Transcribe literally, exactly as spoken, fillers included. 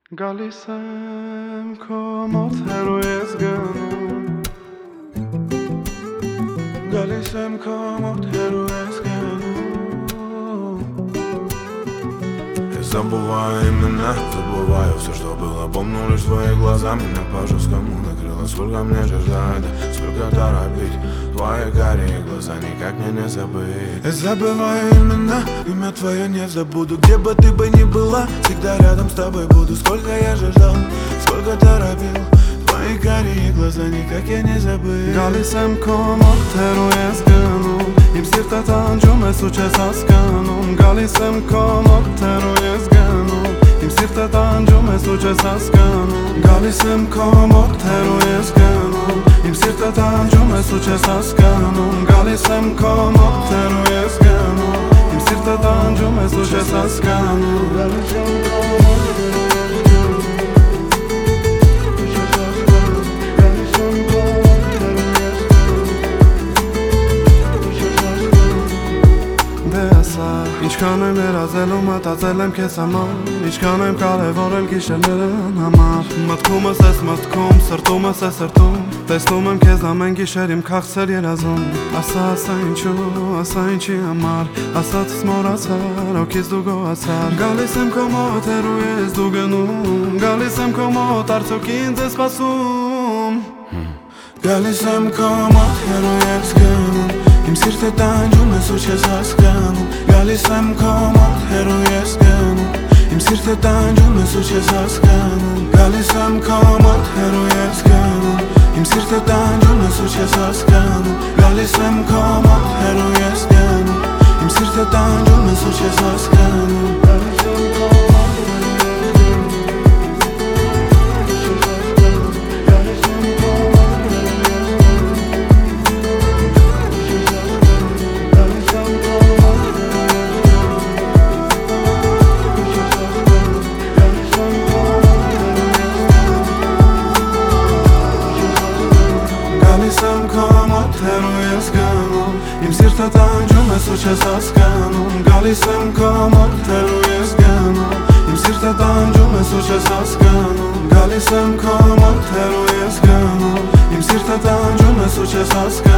Գալիս եմ քո մոտ հեռու ես գնում Գալիս եմ քո մոտ հեռու ես гնում Я забываю имена, забываю все, что было. Помню лишь твои глаза, меня по жесткому накрыло. Сколько мне же ждать, сколько торопить. Твои карие глаза никак мне не забыть. Я забываю имена, имя твое не забуду. Где бы ты бы ни была, всегда рядом с тобой буду. Сколько я же ждал, сколько торопил. Твои карие глаза никак я не забыть. Գալիս եմ քո մոտ հեռու ես գնում Իմ սիրտը տանջում ես ու չես հասկանում Գալիս եմ քո մոտ հեռու ես գնում Իմ սիրտը տանջում ես ու չես հասկանում Գալիս եմ քո մոտ հեռու ես գնում Իմ սիրտը տանջում ես ու չես հասկանում Գալիս եմ քո մոտ հեռու ես գնում Իմ սիրտը տանջում ես ու չես հասկանում Գալիս եմ քո մոտ Ինչքան եմ երազել ու մտածել եմ քեզ համար Ինչքան եմ կարևորել գիշերներն համար Մտքումս ես մտքում, սրտումս ես սրտում Տեսնում եմ քեզ ամեն գիշեր իմ քաղցր երազում Ասա, ասա ինչու, ասա ինչի համար Ասած մոռացար, օքից դու գոհացար Գալիս եմ քո մոտ հեռու ես դու գնում Գալիս եմ քո մոտ արդյոք ինձ ես սպասում Գալիս եմ քո մոտ հեռու ես գնում Իմ սիրտը տանջում ես ու չես հասկանում Գալիս եմ քո մոտ հեռու ես գնում Իմ սիրտը տանջում ես ու չես հասկանում Գալիս եմ քո մոտ հեռու ես գնում Իմ սիրտը տանջում ես ու չես հասկանում Գալիս եմ քո մոտ հեռու ես գնում Իմ սիրտը տանջում ես ու չես հասկանում Գալիս եմ քո մոտ Իմ սիրտը տանջում ես ու չես հասկանում Գալիս եմ քո մոտ հեռու ես գնում Իմ սիրտը տանջում ես ու չես հասկանում Գալիս եմ քո մոտ հեռու ես գնում Իմ սիրտը տանջում ես ու չես հասկանում